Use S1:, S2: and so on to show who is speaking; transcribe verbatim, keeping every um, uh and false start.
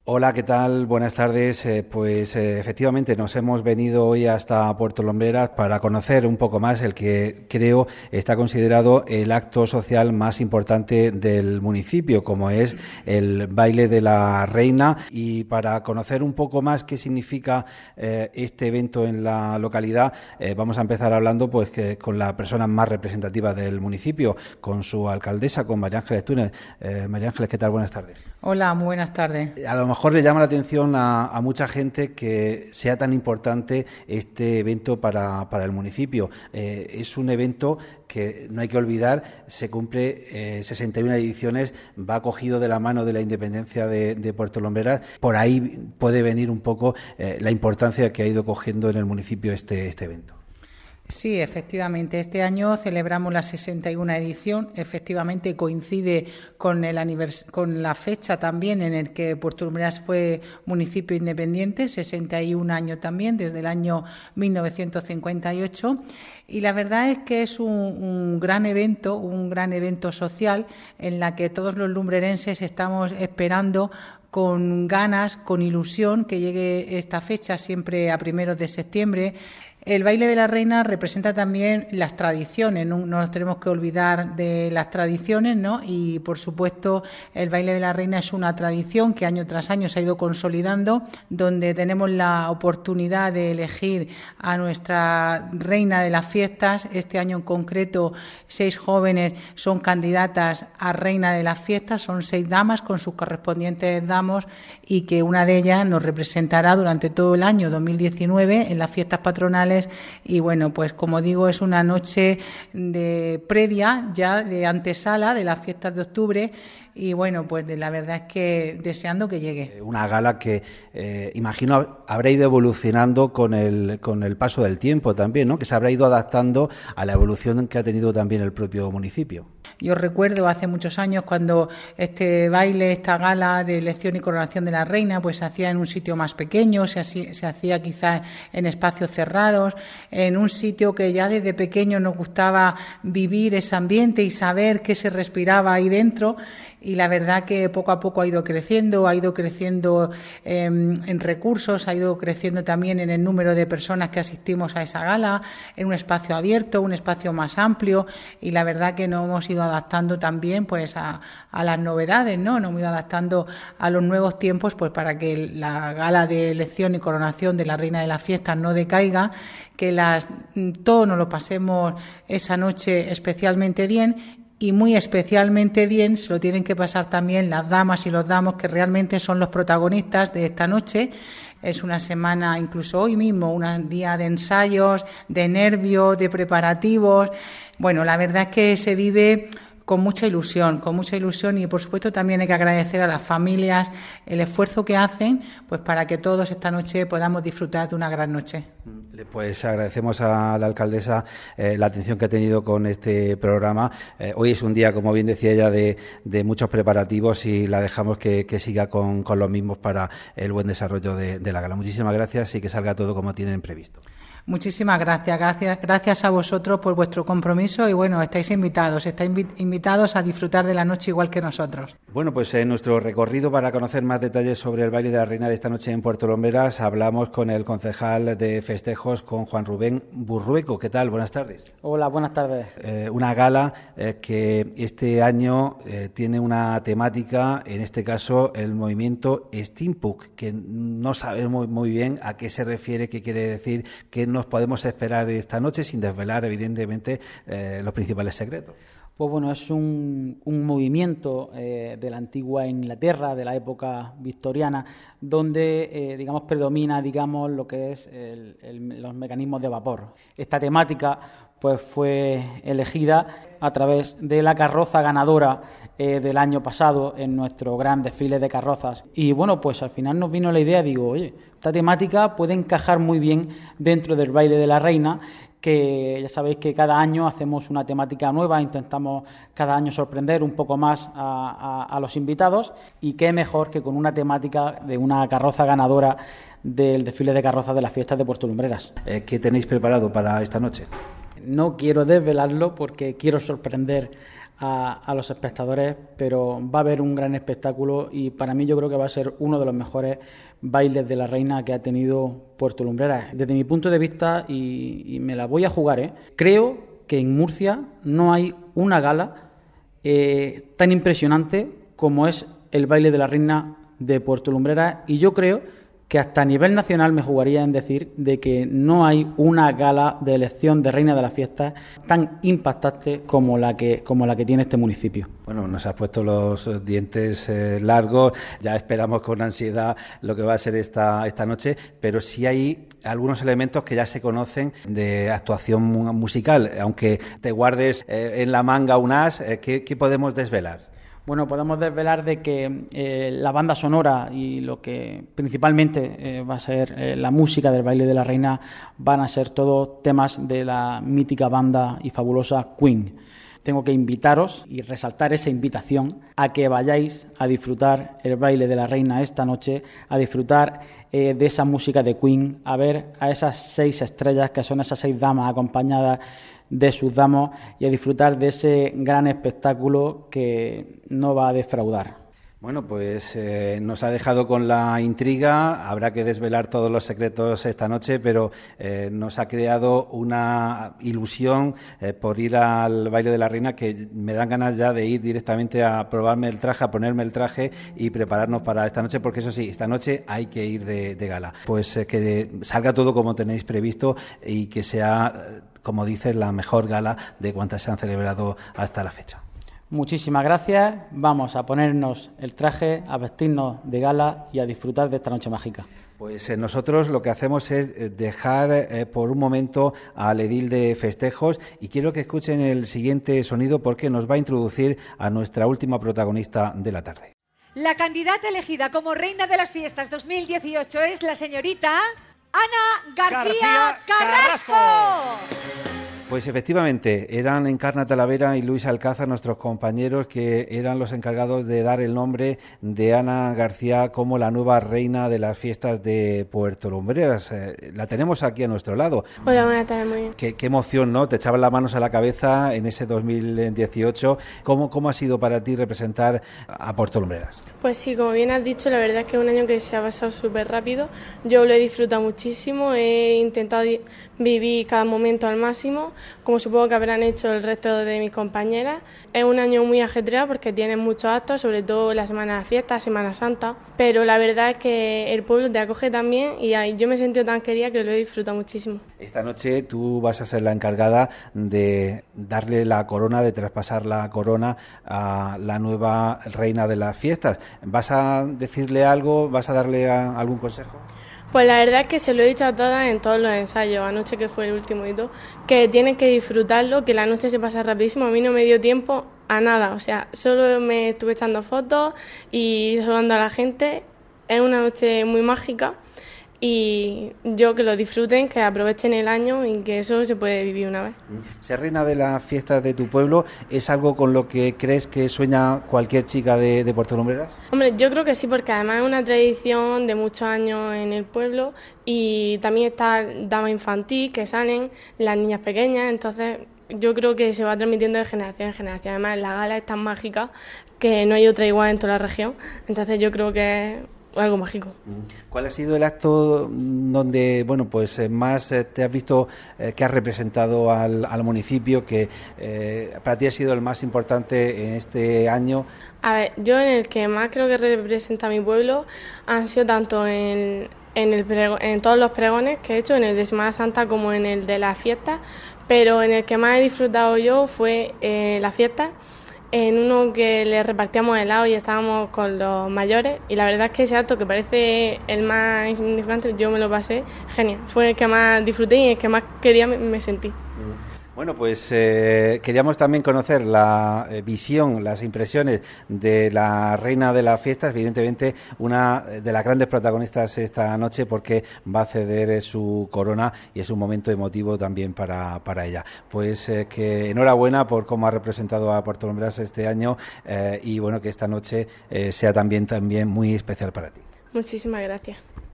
S1: Hola, ¿qué tal? Buenas tardes. Eh, pues eh, efectivamente nos hemos venido hoy hasta Puerto Lumbreras para conocer un poco más el que creo está considerado el acto social más importante del municipio, como es el baile de la Reina, y para conocer un poco más qué significa eh, este evento en la localidad, eh, vamos a empezar hablando pues que con la persona más representativa del municipio, con su alcaldesa, con María Ángeles Túnez. Eh, María Ángeles, ¿qué tal? Buenas tardes.
S2: Hola, muy buenas tardes.
S1: A lo mejor le llama la atención a, a mucha gente que sea tan importante este evento para, para el municipio. Eh, es un evento que no hay que olvidar, se cumple eh, sesenta y una ediciones, va acogido de la mano de la independencia de, de Puerto Lumbreras. Por ahí puede venir un poco eh, la importancia que ha ido cogiendo en el municipio este, este evento.
S2: Sí, efectivamente. Este año celebramos la sesenta y una edición. Efectivamente coincide con el anivers- con la fecha también en el que Puerto Lumbreras fue municipio independiente, sesenta y un años también, desde el año mil novecientos cincuenta y ocho. Y la verdad es que es un, un gran evento, un gran evento social en la que todos los lumbrerenses estamos esperando con ganas, con ilusión, que llegue esta fecha, siempre a primeros de septiembre. El baile de la Reina representa también las tradiciones, no, no nos tenemos que olvidar de las tradiciones, ¿no? Y, por supuesto, el baile de la Reina es una tradición que año tras año se ha ido consolidando, donde tenemos la oportunidad de elegir a nuestra reina de las fiestas. Este año en concreto, seis jóvenes son candidatas a reina de las fiestas, son seis damas con sus correspondientes damos, y que una de ellas nos representará durante todo el año dos mil diecinueve en las fiestas patronales. Y bueno, pues como digo, es una noche de previa, ya de antesala de las fiestas de octubre. Y bueno, pues de la verdad es que deseando que llegue.
S1: Una gala que eh, imagino habrá ido evolucionando con el, con el paso del tiempo también, ¿no? Que se habrá ido adaptando a la evolución que ha tenido también el propio municipio.
S2: Yo recuerdo hace muchos años cuando este baile, esta gala de elección y coronación de la reina, pues se hacía en un sitio más pequeño, se hacía, se hacía quizás en espacios cerrados, en un sitio que ya desde pequeño nos gustaba vivir ese ambiente y saber qué se respiraba ahí dentro. Y la verdad que poco a poco ha ido creciendo, ha ido creciendo eh, en recursos, ha ido creciendo también en el número de personas que asistimos a esa gala, en un espacio abierto, un espacio más amplio, y la verdad que nos hemos ido adaptando también pues a, a las novedades, ¿no? Nos hemos ido adaptando a los nuevos tiempos pues para que la gala de elección y coronación de la reina de las fiestas no decaiga, que las, todos nos lo pasemos esa noche especialmente bien. Y muy especialmente bien se lo tienen que pasar también las damas y los damos, que realmente son los protagonistas de esta noche. Es una semana, incluso hoy mismo, un día de ensayos, de nervios, de preparativos. Bueno, la verdad es que se vive con mucha ilusión, con mucha ilusión y, por supuesto, también hay que agradecer a las familias el esfuerzo que hacen pues para que todos esta noche podamos disfrutar de una gran noche.
S1: Pues agradecemos a la alcaldesa eh, la atención que ha tenido con este programa. Eh, hoy es un día, como bien decía ella, de, de muchos preparativos y la dejamos que, que siga con, con los mismos para el buen desarrollo de, de la gala. Muchísimas gracias y que salga todo como tienen previsto.
S2: Muchísimas gracias, gracias, gracias a vosotros por vuestro compromiso y bueno, estáis invitados, estáis invitados a disfrutar de la noche igual que nosotros.
S1: Bueno, pues en nuestro recorrido para conocer más detalles sobre el baile de la Reina de esta noche en Puerto Lumbreras hablamos con el concejal de festejos, con Juan Rubén Burrueco. ¿Qué tal? Buenas tardes.
S3: Hola, buenas tardes.
S1: Eh, una gala eh, que este año eh, tiene una temática, en este caso el movimiento Steampunk, que no sabemos muy bien a qué se refiere, qué quiere decir, qué nos podemos esperar esta noche sin desvelar evidentemente eh, los principales secretos.
S3: Pues bueno, es un, un movimiento eh, de la antigua Inglaterra, de la época victoriana, donde, eh, digamos, predomina, digamos, lo que es el, el, los mecanismos de vapor. Esta temática, pues, fue elegida a través de la carroza ganadora eh, del año pasado en nuestro gran desfile de carrozas. Y bueno, pues al final nos vino la idea, digo, oye, esta temática puede encajar muy bien dentro del baile de la Reina, que ya sabéis que cada año hacemos una temática nueva, intentamos cada año sorprender un poco más a, a, a los invitados, y qué mejor que con una temática de una carroza ganadora del desfile de carrozas de las fiestas de Puerto Lumbreras.
S1: Eh, ¿Qué tenéis preparado para esta noche?
S3: No quiero desvelarlo porque quiero sorprender a, a los espectadores, pero va a haber un gran espectáculo y para mí yo creo que va a ser uno de los mejores bailes de la reina que ha tenido Puerto Lumbreras. Desde mi punto de vista, y, y me la voy a jugar, ¿eh? creo que en Murcia no hay una gala eh, tan impresionante como es el baile de la reina de Puerto Lumbreras, y yo creo que hasta a nivel nacional me jugaría en decir de que no hay una gala de elección de reina de las fiestas tan impactante como la que como la que tiene este municipio.
S1: Bueno, nos has puesto los dientes eh, largos, ya esperamos con ansiedad lo que va a ser esta, esta noche, pero sí hay algunos elementos que ya se conocen de actuación musical, aunque te guardes eh, en la manga un as, eh, ¿qué, qué podemos desvelar?
S3: Bueno, podemos desvelar de que eh, la banda sonora y lo que principalmente eh, va a ser eh, la música del baile de la reina van a ser todos temas de la mítica banda y fabulosa Queen. Tengo que invitaros y resaltar esa invitación a que vayáis a disfrutar el baile de la reina esta noche, a disfrutar eh, de esa música de Queen, a ver a esas seis estrellas que son esas seis damas acompañadas de sus damos y a disfrutar de ese gran espectáculo que no va a defraudar.
S1: Bueno, pues eh, nos ha dejado con la intriga, habrá que desvelar todos los secretos esta noche, pero eh, nos ha creado una ilusión eh, por ir al baile de la reina que me dan ganas ya de ir directamente a probarme el traje, a ponerme el traje y prepararnos para esta noche, porque eso sí, esta noche hay que ir de, de gala. Pues eh, que salga todo como tenéis previsto y que sea, como dices, la mejor gala de cuantas se han celebrado hasta la fecha.
S3: Muchísimas gracias. Vamos a ponernos el traje, a vestirnos de gala y a disfrutar de esta noche mágica.
S1: Pues eh, nosotros lo que hacemos es dejar eh, por un momento al edil de festejos y quiero que escuchen el siguiente sonido porque nos va a introducir a nuestra última protagonista de la tarde.
S4: La candidata elegida como reina de las fiestas dos mil dieciocho es la señorita Ana García, García Carrasco. Carrasco.
S1: Pues efectivamente, eran Encarna Talavera y Luis Alcázar, nuestros compañeros, que eran los encargados de dar el nombre de Ana García como la nueva reina de las fiestas de Puerto Lumbreras. Eh, la tenemos aquí a nuestro lado.
S5: Hola, buenas tardes, muy bien.
S1: Qué, qué emoción, ¿no? Te echaban las manos a la cabeza en ese dos mil dieciocho. ¿Cómo, cómo ha sido para ti representar a Puerto Lumbreras?
S5: Pues sí, como bien has dicho, la verdad es que es un año que se ha pasado súper rápido. Yo lo he disfrutado muchísimo, he intentado vivir cada momento al máximo, como supongo que habrán hecho el resto de mis compañeras. Es un año muy ajetreado porque tienen muchos actos, sobre todo la Semana de Fiestas, Semana Santa, pero la verdad es que el pueblo te acoge también y yo me he sentido tan querida que lo he disfrutado muchísimo.
S1: Esta noche tú vas a ser la encargada de darle la corona, de traspasar la corona a la nueva reina de las fiestas. ¿Vas a decirle algo? ¿Vas a darle a, algún consejo?
S5: Pues la verdad es que se lo he dicho a todas en todos los ensayos, anoche que fue el último y todo, que tienen que disfrutarlo, que la noche se pasa rapidísimo. A mí no me dio tiempo a nada, o sea, solo me estuve echando fotos y saludando a la gente. Es una noche muy mágica y yo que lo disfruten, que aprovechen el año y que eso se puede vivir una vez.
S1: Ser reina de las fiestas de tu pueblo es algo con lo que crees que sueña cualquier chica de, de Puerto Lumbreras.
S5: Hombre, yo creo que sí, porque además es una tradición de muchos años en el pueblo y también está dama infantil que salen, las niñas pequeñas, entonces yo creo que se va transmitiendo de generación en generación. Además la gala es tan mágica que no hay otra igual en toda la región, entonces yo creo que es algo mágico.
S1: ¿Cuál ha sido el acto donde, bueno, pues eh, más eh, te has visto eh, que has representado al, al municipio, que eh, para ti ha sido el más importante en este año?
S5: A ver, yo en el que más creo que representa a mi pueblo han sido tanto en, en, el prego, en todos los pregones que he hecho, en el de Semana Santa como en el de las fiestas, pero en el que más he disfrutado yo fue eh, la fiesta, en uno que le repartíamos helado y estábamos con los mayores y la verdad es que ese acto que parece el más insignificante yo me lo pasé genial, fue el que más disfruté y el que más quería me, me sentí.
S1: Bueno, pues eh, queríamos también conocer la eh, visión, las impresiones de la reina de las fiestas, evidentemente una de las grandes protagonistas esta noche porque va a ceder su corona y es un momento emotivo también para, para ella. Pues eh, que enhorabuena por cómo ha representado a Puerto Lumbreras este año eh, y bueno, que esta noche eh, sea también, también muy especial para ti.
S5: Muchísimas gracias.